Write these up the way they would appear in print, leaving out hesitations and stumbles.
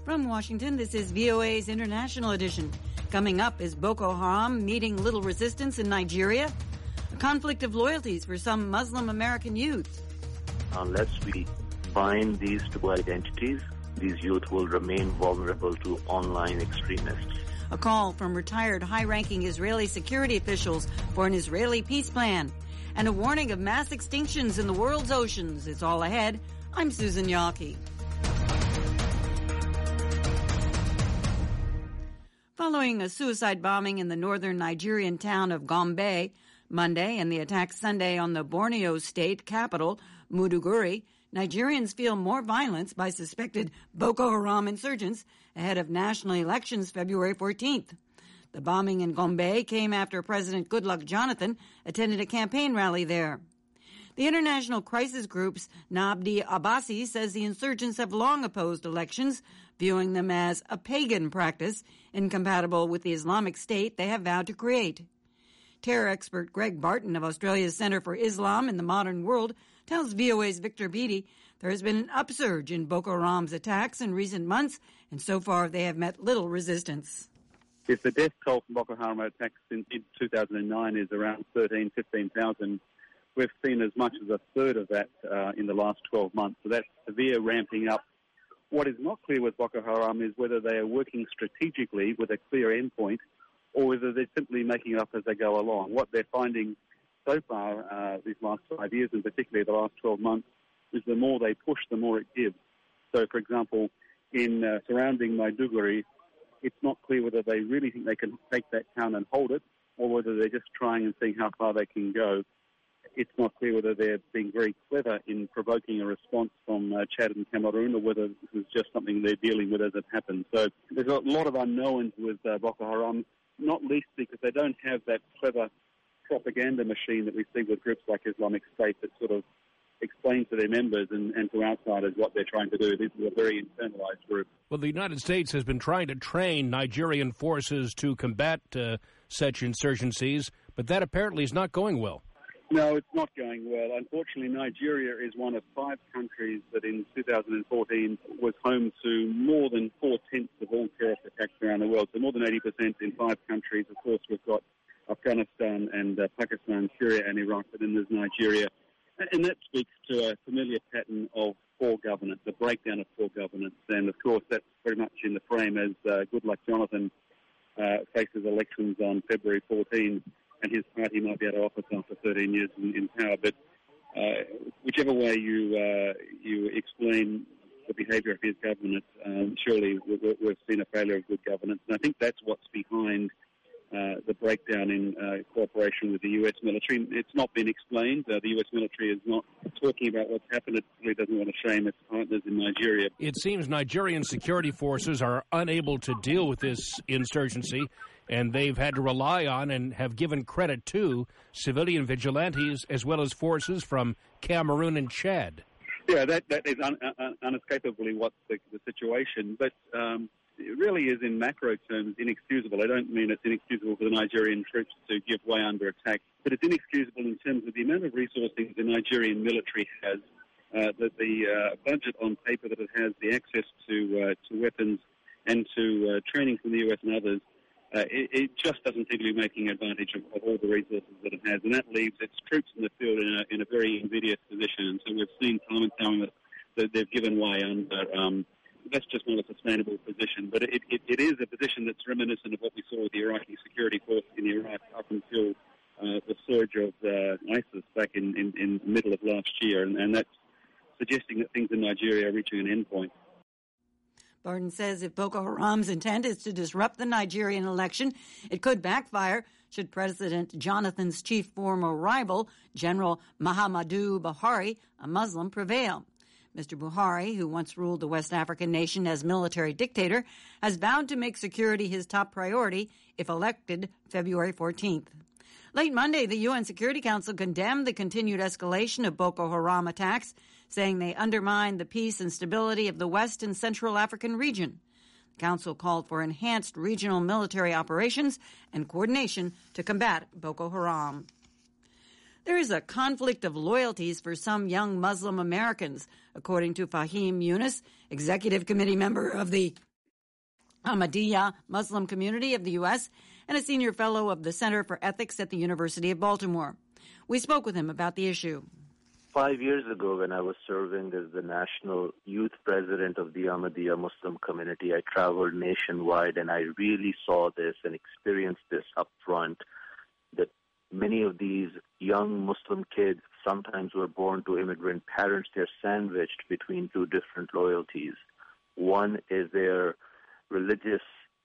From Washington, this is VOA's International Edition. Coming up, is Boko Haram meeting little resistance in Nigeria? A conflict of loyalties for some Muslim American youth. Unless we bind these two identities, these youth will remain vulnerable to online extremists. A call from retired high-ranking Israeli security officials for an Israeli peace plan. And a warning of mass extinctions in the world's oceans. It's all ahead. I'm Susan Yawkey. Following a suicide bombing in the northern Nigerian town of Gombe Monday and the attack Sunday on the Borneo state capital, Maiduguri, Nigerians feel more violence by suspected Boko Haram insurgents ahead of national elections February 14th. The bombing in Gombe came after President Goodluck Jonathan attended a campaign rally there. The international crisis group's Nabdi Abbasi says the insurgents have long opposed elections, viewing them as a pagan practice incompatible with the Islamic State they have vowed to create. Terror expert Greg Barton of Australia's Centre for Islam in the Modern World tells VOA's Victor Beattie there has been an upsurge in Boko Haram's attacks in recent months, and so far they have met little resistance. If the death toll from Boko Haram attacks in 2009 is around 15,000, we've seen as much as a third of that in the last 12 months. So that's severe ramping up. What is not clear with Boko Haram is whether they are working strategically with a clear endpoint or whether they're simply making it up as they go along. What they're finding so far these last 5 years, and particularly the last 12 months, is the more they push, the more it gives. So, for example, in surrounding Maiduguri, it's not clear whether they really think they can take that town and hold it or whether they're just trying and seeing how far they can go. It's not clear whether they're being very clever in provoking a response from Chad and Cameroon or whether this is just something they're dealing with as it happens. So there's a lot of unknowns with Boko Haram, not least because they don't have that clever propaganda machine that we see with groups like Islamic State that sort of explain to their members and to outsiders what they're trying to do. This is a very internalized group. Well, the United States has been trying to train Nigerian forces to combat such insurgencies, but that apparently is not going well. No, it's not going well. Unfortunately, Nigeria is one of 5 countries that in 2014 was home to more than 4/10 of all terrorist attacks around the world. So more than 80% in 5 countries. Of course, we've got Afghanistan and Pakistan, Syria and Iraq, but then there's Nigeria. And that speaks to a familiar pattern of poor governance, a breakdown of poor governance. And, of course, that's very much in the frame as Goodluck Jonathan faces elections on February 14, and his party might be out of office after 13 years in power. But whichever way you explain the behaviour of his government, surely we've seen a failure of good governance. And I think that's what's behind the breakdown in cooperation with the U.S. military. It's not been explained. The U.S. military is not talking about what's happened. It really doesn't want to shame its partners in Nigeria. It seems Nigerian security forces are unable to deal with this insurgency, and they've had to rely on and have given credit to civilian vigilantes as well as forces from Cameroon and Chad. Yeah, that is unescapably what's the situation. But it really is, in macro terms, inexcusable. I don't mean it's inexcusable for the Nigerian troops to give way under attack, but it's inexcusable in terms of the amount of resources the Nigerian military has, the budget on paper that it has, the access to weapons and to training from the US and others. It just doesn't seem to be making advantage of all the resources that it has, and that leaves its troops in the field in a very invidious position. And so we've seen time and time that they've given way under. That's just not a sustainable position, but it is a position that's reminiscent of what we saw with the Iraqi security force in Iraq up until the surge of ISIS back in the middle of last year, and that's suggesting that things in Nigeria are reaching an end point. Barton says if Boko Haram's intent is to disrupt the Nigerian election, it could backfire should President Jonathan's chief former rival, General Muhammadu Buhari, a Muslim, prevail. Mr. Buhari, who once ruled the West African nation as military dictator, has vowed to make security his top priority if elected February 14th. Late Monday, the UN Security Council condemned the continued escalation of Boko Haram attacks, saying they undermine the peace and stability of the West and Central African region. The Council called for enhanced regional military operations and coordination to combat Boko Haram. There is a conflict of loyalties for some young Muslim Americans, according to Fahim Yunus, executive committee member of the Ahmadiyya Muslim Community of the U.S., and a senior fellow of the Center for Ethics at the University of Baltimore. We spoke with him about the issue. 5 years ago, when I was serving as the national youth president of the Ahmadiyya Muslim community, I traveled nationwide and I really saw this and experienced this up front, that many of these young Muslim kids sometimes were born to immigrant parents. They're sandwiched between two different loyalties. One is their religious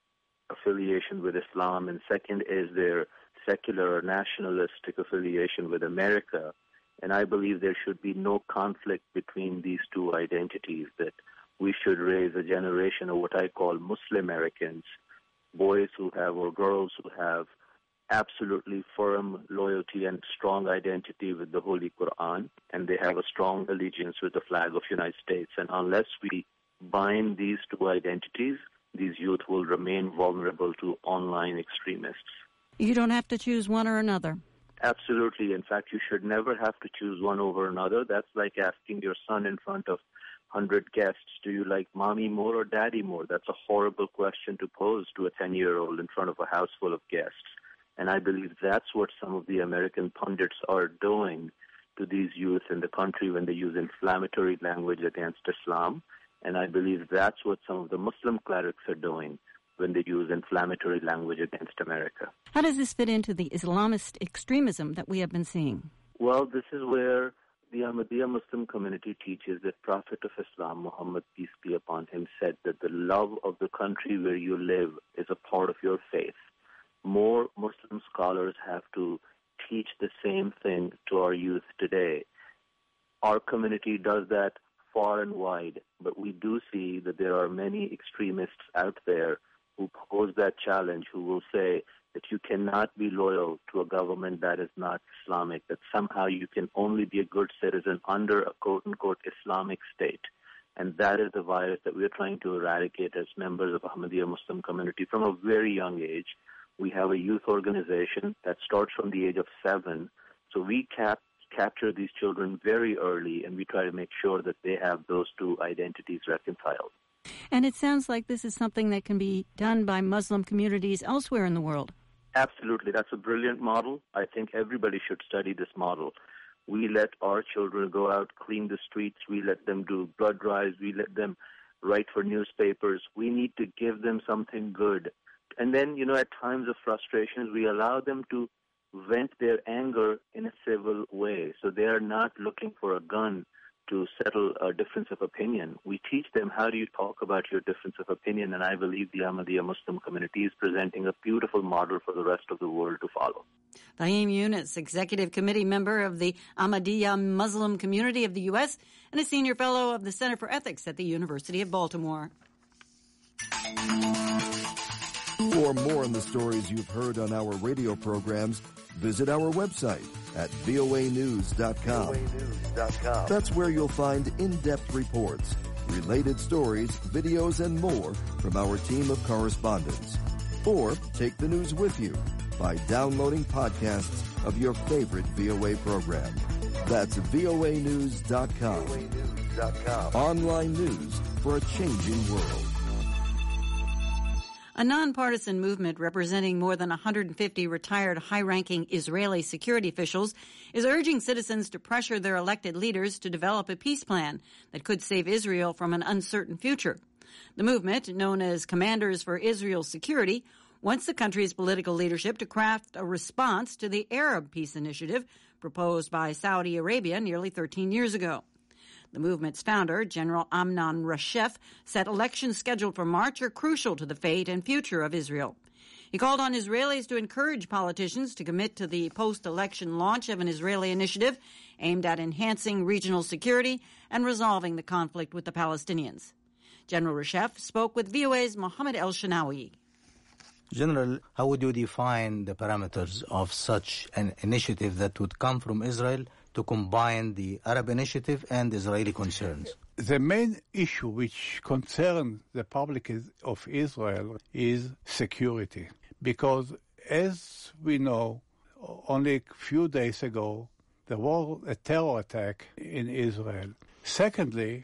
affiliation with Islam, and second is their secular or nationalistic affiliation with America. And I believe there should be no conflict between these two identities, that we should raise a generation of what I call Muslim Americans, boys who have or girls who have absolutely firm loyalty and strong identity with the Holy Quran, and they have a strong allegiance with the flag of the United States. And unless we bind these two identities, these youth will remain vulnerable to online extremists. You don't have to choose one or another. Absolutely. In fact, you should never have to choose one over another. That's like asking your son in front of 100 guests, do you like mommy more or daddy more? That's a horrible question to pose to a 10-year-old in front of a house full of guests. And I believe that's what some of the American pundits are doing to these youth in the country when they use inflammatory language against Islam. And I believe that's what some of the Muslim clerics are doing when they use inflammatory language against America. How does this fit into the Islamist extremism that we have been seeing? Well, this is where the Ahmadiyya Muslim community teaches that Prophet of Islam, Muhammad, peace be upon him, said that the love of the country where you live is a part of your faith. More Muslim scholars have to teach the same thing to our youth today. Our community does that far and wide, but we do see that there are many extremists out there who pose that challenge, who will say that you cannot be loyal to a government that is not Islamic, that somehow you can only be a good citizen under a quote-unquote Islamic state. And that is the virus that we're trying to eradicate as members of the Ahmadiyya Muslim community from a very young age. We have a youth organization that starts from the age of 7. So we capture these children very early, and we try to make sure that they have those two identities reconciled. And it sounds like this is something that can be done by Muslim communities elsewhere in the world. Absolutely. That's a brilliant model. I think everybody should study this model. We let our children go out, clean the streets. We let them do blood drives. We let them write for newspapers. We need to give them something good. And then, at times of frustrations, we allow them to vent their anger in a civil way. So they are not looking for a gun to settle a difference of opinion. We teach them how do you talk about your difference of opinion, and I believe the Ahmadiyya Muslim community is presenting a beautiful model for the rest of the world to follow. Fahim Yunus, Executive Committee member of the Ahmadiyya Muslim Community of the U.S. and a senior fellow of the Center for Ethics at the University of Baltimore. For more on the stories you've heard on our radio programs, visit our website at voanews.com. That's where you'll find in-depth reports, related stories, videos, and more from our team of correspondents. Or take the news with you by downloading podcasts of your favorite VOA program. That's voanews.com. Online news for a changing world. A nonpartisan movement representing more than 150 retired high-ranking Israeli security officials is urging citizens to pressure their elected leaders to develop a peace plan that could save Israel from an uncertain future. The movement, known as Commanders for Israel's Security, wants the country's political leadership to craft a response to the Arab Peace Initiative proposed by Saudi Arabia nearly 13 years ago. The movement's founder, General Amnon Rashef, said elections scheduled for March are crucial to the fate and future of Israel. He called on Israelis to encourage politicians to commit to the post-election launch of an Israeli initiative aimed at enhancing regional security and resolving the conflict with the Palestinians. General Rashef spoke with VOA's Mohammed El-Shanawi. General, how would you define the parameters of such an initiative that would come from Israel to combine the Arab initiative and Israeli concerns? The main issue which concerns the public of Israel is security. Because as we know, only a few days ago, there was a terror attack in Israel. Secondly,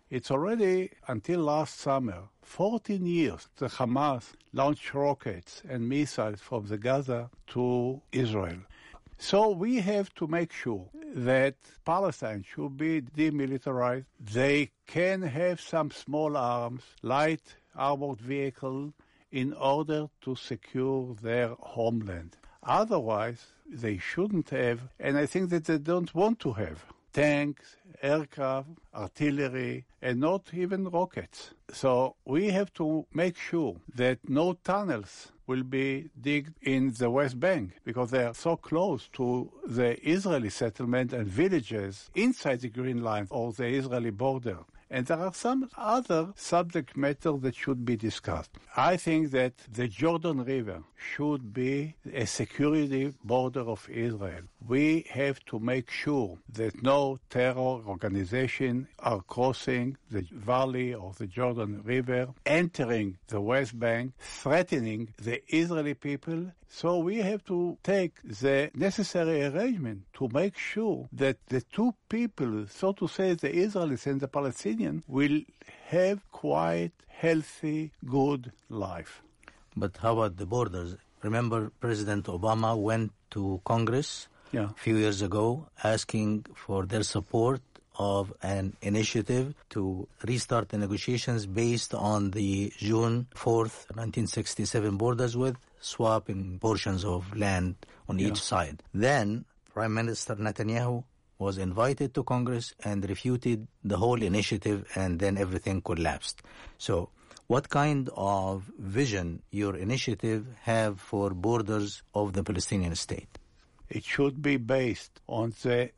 It's already, until last summer, 14 years the Hamas launched rockets and missiles from the Gaza to Israel. So we have to make sure that Palestine should be demilitarized. They can have some small arms, light armored vehicles, in order to secure their homeland. Otherwise, they shouldn't have, and I think that they don't want to have, tanks, aircraft, artillery, and not even rockets. So we have to make sure that no tunnels will be digged in the West Bank, because they are so close to the Israeli settlement and villages inside the Green Line or the Israeli border. And there are some other subject matter that should be discussed. I think that the Jordan River should be a security border of Israel. We have to make sure that no terror organization are crossing the valley of the Jordan River, entering the West Bank, threatening the Israeli people. So we have to take the necessary arrangement to make sure that the two people, so to say, the Israelis and the Palestinians, will have quiet, healthy, good life. But how about the borders? Remember, President Obama went to Congress a few years ago asking for their support of an initiative to restart the negotiations based on the June 4th, 1967 borders with swapping portions of land on each side. Then Prime Minister Netanyahu was invited to Congress and refuted the whole initiative, and then everything collapsed. So what kind of vision your initiative have for borders of the Palestinian state? It should be based on the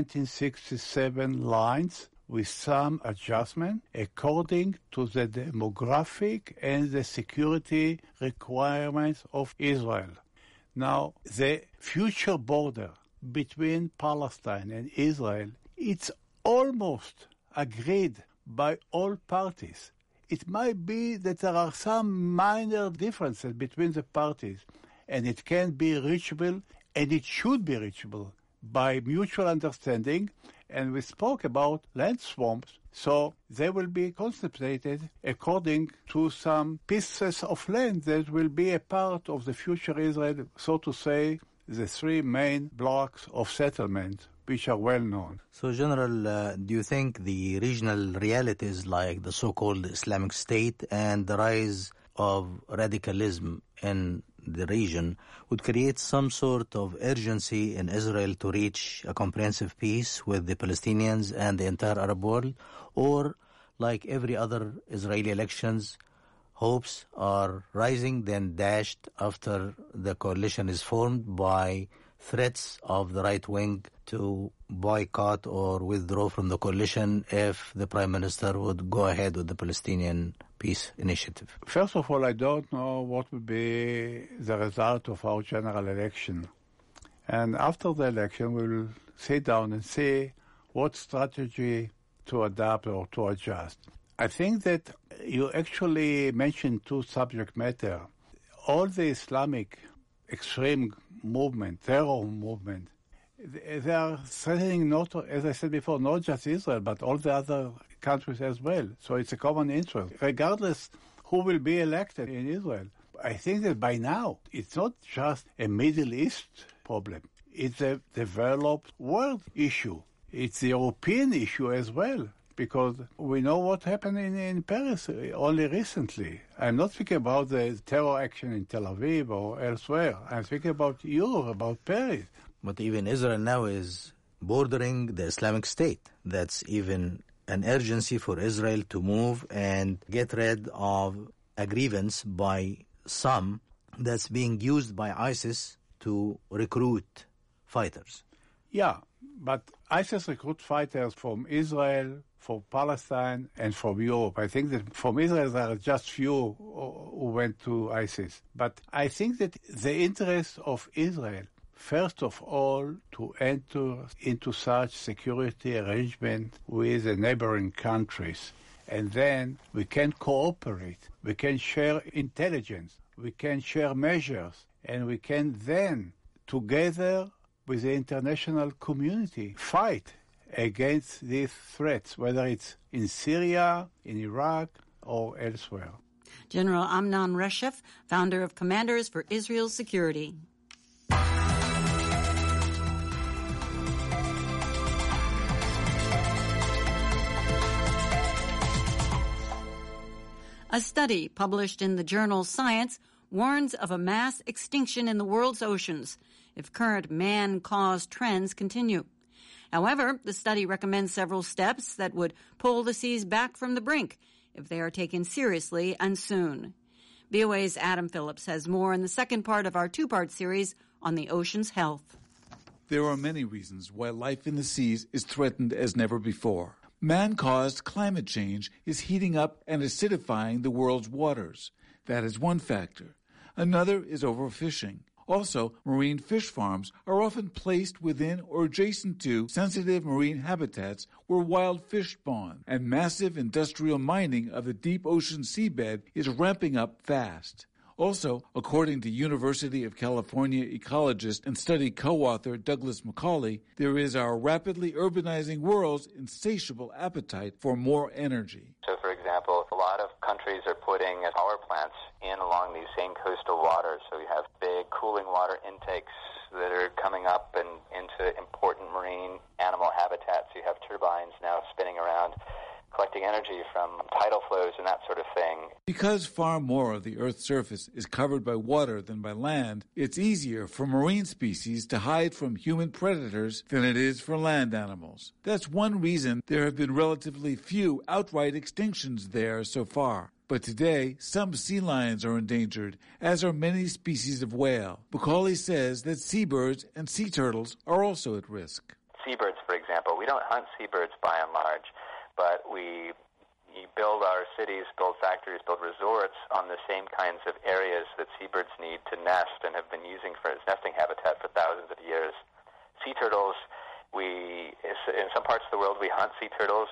1967 lines with some adjustment according to the demographic and the security requirements of Israel. Now, the future border between Palestine and Israel, it's almost agreed by all parties. It might be that there are some minor differences between the parties, and it can be reachable, and it should be reachable by mutual understanding. And we spoke about land swamps, so they will be contemplated according to some pieces of land that will be a part of the future Israel, so to say, the three main blocks of settlement, which are well known. So, General, do you think the regional realities like the so-called Islamic State and the rise of radicalism in the region would create some sort of urgency in Israel to reach a comprehensive peace with the Palestinians and the entire Arab world? Or, like every other Israeli elections, hopes are rising, then dashed after the coalition is formed by threats of the right wing to boycott or withdraw from the coalition if the Prime Minister would go ahead with the Palestinian peace initiative? First of all, I don't know what will be the result of our general election. And after the election, we will sit down and see what strategy to adopt or to adjust. I think that you actually mentioned two subject matter. All the Islamic extreme movement, terror movement, they are threatening not, as I said before, not just Israel, but all the other countries as well. So it's a common interest, regardless who will be elected in Israel. I think that by now, it's not just a Middle East problem. It's a developed world issue. It's the European issue as well, because we know what happened in Paris only recently. I'm not speaking about the terror action in Tel Aviv or elsewhere. I'm speaking about Europe, about Paris. But even Israel now is bordering the Islamic State. That's even an urgency for Israel to move and get rid of a grievance by some that's being used by ISIS to recruit fighters. Yeah, but ISIS recruit fighters from Israel, from Palestine, and from Europe. I think that from Israel there are just few who went to ISIS. But I think that the interest of Israel, first of all, to enter into such security arrangement with the neighboring countries. And then we can cooperate, we can share intelligence, we can share measures, and we can then, together with the international community, fight against these threats, whether it's in Syria, in Iraq, or elsewhere. General Amnon Reshef, founder of Commanders for Israel's Security. A study published in the journal Science warns of a mass extinction in the world's oceans if current man-caused trends continue. However, the study recommends several steps that would pull the seas back from the brink if they are taken seriously and soon. VOA's Adam Phillips has more in the second part of our two-part series on the ocean's health. There are many reasons why life in the seas is threatened as never before. Man-caused climate change is heating up and acidifying the world's waters. That is one factor. Another is overfishing. Also, marine fish farms are often placed within or adjacent to sensitive marine habitats where wild fish spawn, and massive industrial mining of the deep ocean seabed is ramping up fast. Also, according to University of California ecologist and study co-author Douglas Macaulay, there is our rapidly urbanizing world's insatiable appetite for more energy. So, for example, a lot of countries are putting power plants in along these same coastal waters. So you have big cooling water intakes that are coming up and into important marine animal habitats. You have turbines now spinning around, collecting energy from tidal flows and that sort of thing. Because far more of the Earth's surface is covered by water than by land, it's easier for marine species to hide from human predators than it is for land animals. That's one reason there have been relatively few outright extinctions there so far. But today, some sea lions are endangered, as are many species of whale. Macaulay says that seabirds and sea turtles are also at risk. Seabirds, for example, we don't hunt seabirds by and large, but we build our cities, build factories, build resorts on the same kinds of areas that seabirds need to nest and have been using for its nesting habitat for thousands of years. Sea turtles, in some parts of the world we hunt sea turtles.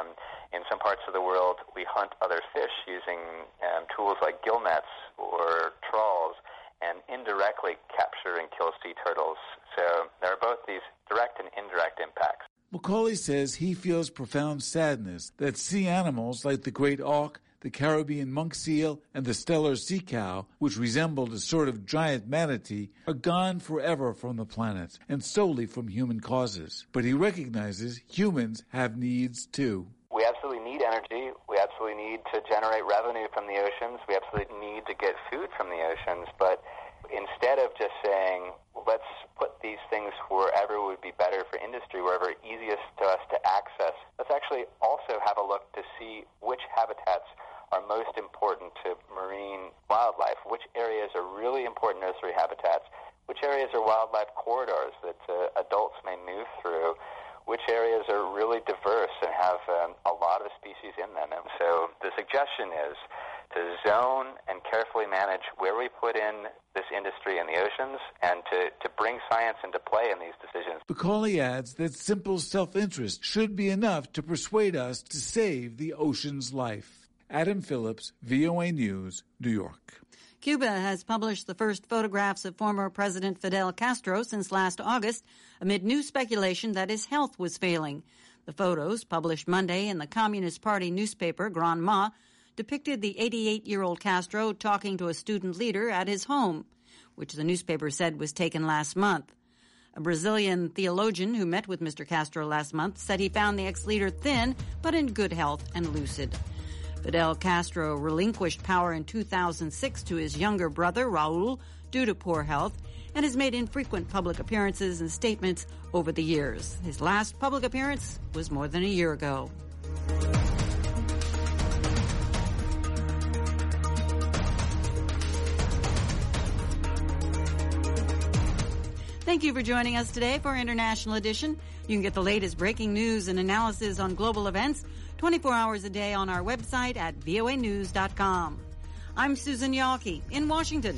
In some parts of the world we hunt other fish using tools like gill nets or trawls, and indirectly capture and kill sea turtles. So there are both these direct and indirect impacts. Macaulay says he feels profound sadness that sea animals like the great auk, the Caribbean monk seal, and the Steller sea cow, which resembled a sort of giant manatee, are gone forever from the planet and solely from human causes. But he recognizes humans have needs too. We absolutely need energy. We absolutely need to generate revenue from the oceans. We absolutely need to get food from the oceans. But instead of just saying, let's put these things wherever would be better for industry, wherever easiest to us to access, let's actually also have a look to see which habitats are most important to marine wildlife, which areas are really important nursery habitats, which areas are wildlife corridors that adults may move through, which areas are really diverse and have a lot of species in them. And so the suggestion is to zone and carefully manage where we put in this industry in the oceans and to bring science into play in these decisions. Macaulay adds that simple self-interest should be enough to persuade us to save the ocean's life. Adam Phillips, VOA News, New York. Cuba has published the first photographs of former President Fidel Castro since last August, amid new speculation that his health was failing. The photos, published Monday in the Communist Party newspaper Granma, depicted the 88-year-old Castro talking to a student leader at his home, which the newspaper said was taken last month. A Brazilian theologian who met with Mr. Castro last month said he found the ex-leader thin but in good health and lucid. Fidel Castro relinquished power in 2006 to his younger brother, Raul, due to poor health, and has made infrequent public appearances and statements over the years. His last public appearance was more than a year ago. Thank you for joining us today for International Edition. You can get the latest breaking news and analysis on global events 24 hours a day on our website at voanews.com. I'm Susan Yalke in Washington.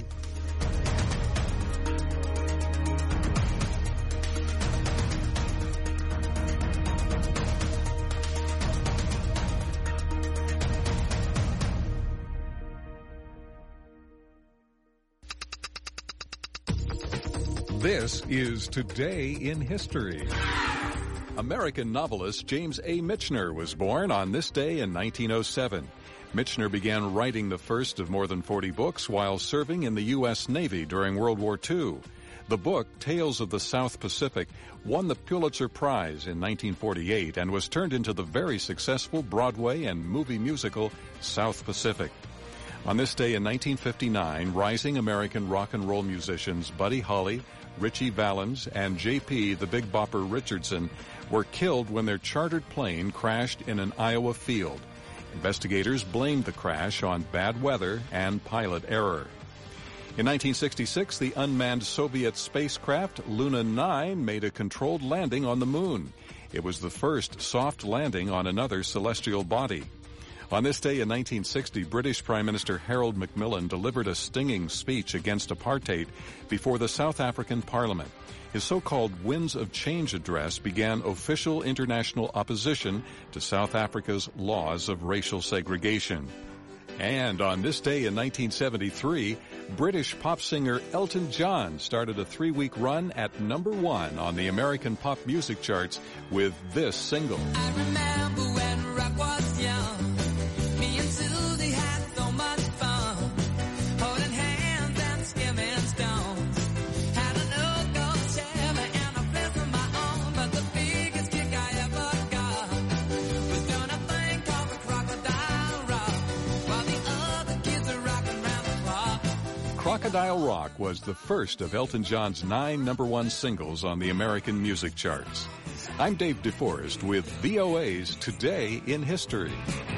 This is Today in History. American novelist James A. Michener was born on this day in 1907. Michener began writing the first of more than 40 books while serving in the U.S. Navy during World War II. The book, Tales of the South Pacific, won the Pulitzer Prize in 1948 and was turned into the very successful Broadway and movie musical South Pacific. On this day in 1959, rising American rock and roll musicians Buddy Holly, Ritchie Valens, and J.P. the Big Bopper Richardson were killed when their chartered plane crashed in an Iowa field. Investigators blamed the crash on bad weather and pilot error. In 1966, the unmanned Soviet spacecraft Luna 9 made a controlled landing on the moon. It was the first soft landing on another celestial body. On this day in 1960, British Prime Minister Harold Macmillan delivered a stinging speech against apartheid before the South African Parliament. His so-called Winds of Change address began official international opposition to South Africa's laws of racial segregation. And on this day in 1973, British pop singer Elton John started a 3-week run at number 1 on the American pop music charts with this single. I remember when rock was young. Me and Susie had so much fun. Holding hands and skimming stones. Had an old gold Chevy and a place of my own. But the biggest kick I ever got was doing a thing called the Crocodile Rock. While the other kids are rocking round the clock. Crocodile Rock was the first of Elton John's 9 number 1 singles on the American music charts. I'm Dave DeForest with VOA's Today in History.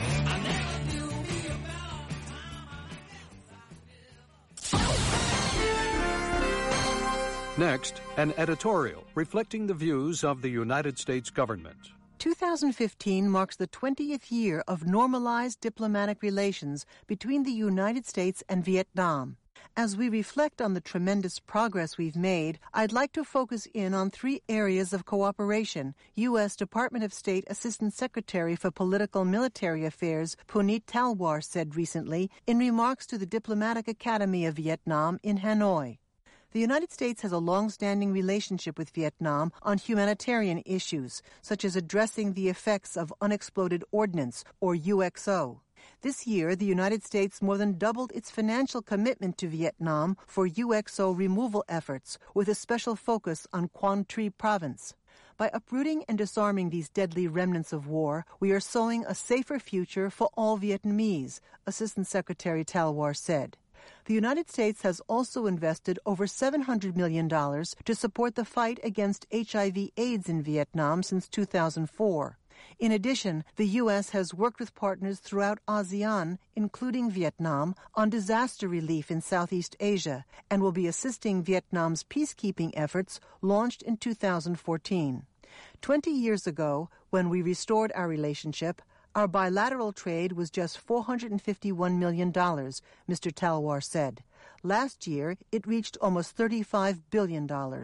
Next, an editorial reflecting the views of the United States government. 2015 marks the 20th year of normalized diplomatic relations between the United States and Vietnam. As we reflect on the tremendous progress we've made, I'd like to focus in on 3 areas of cooperation, U.S. Department of State Assistant Secretary for Political Military Affairs Punit Talwar said recently in remarks to the Diplomatic Academy of Vietnam in Hanoi. The United States has a long-standing relationship with Vietnam on humanitarian issues, such as addressing the effects of unexploded ordnance, or UXO. This year, the United States more than doubled its financial commitment to Vietnam for UXO removal efforts, with a special focus on Quang Tri province. By uprooting and disarming these deadly remnants of war, we are sowing a safer future for all Vietnamese, Assistant Secretary Talwar said. The United States has also invested over $700 million to support the fight against HIV/AIDS in Vietnam since 2004. In addition, the U.S. has worked with partners throughout ASEAN, including Vietnam, on disaster relief in Southeast Asia, and will be assisting Vietnam's peacekeeping efforts launched in 2014. 20 years ago, when we restored our relationship, our bilateral trade was just $451 million, Mr. Talwar said. Last year, it reached almost $35 billion.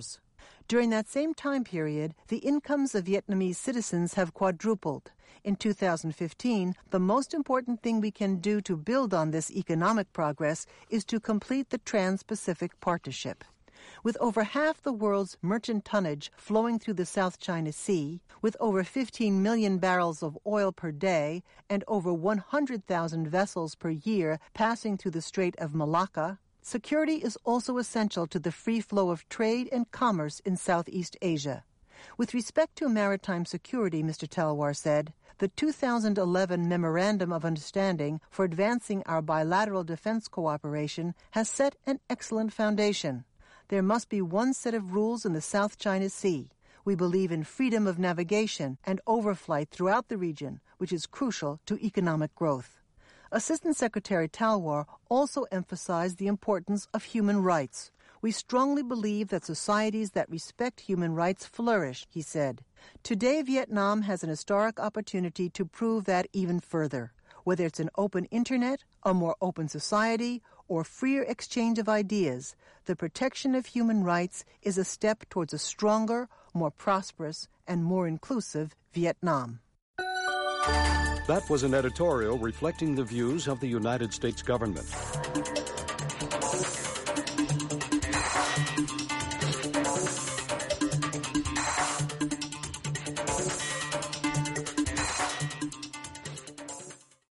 During that same time period, the incomes of Vietnamese citizens have quadrupled. In 2015, the most important thing we can do to build on this economic progress is to complete the Trans-Pacific Partnership. With over half the world's merchant tonnage flowing through the South China Sea, with over 15 million barrels of oil per day, and over 100,000 vessels per year passing through the Strait of Malacca, security is also essential to the free flow of trade and commerce in Southeast Asia. With respect to maritime security, Mr. Talwar said, the 2011 Memorandum of Understanding for advancing our bilateral defense cooperation has set an excellent foundation. There must be one set of rules in the South China Sea. We believe in freedom of navigation and overflight throughout the region, which is crucial to economic growth. Assistant Secretary Talwar also emphasized the importance of human rights. We strongly believe that societies that respect human rights flourish, he said. Today, Vietnam has an historic opportunity to prove that even further. Whether it's an open internet, a more open society, or freer exchange of ideas, the protection of human rights is a step towards a stronger, more prosperous, and more inclusive Vietnam. That was an editorial reflecting the views of the United States government.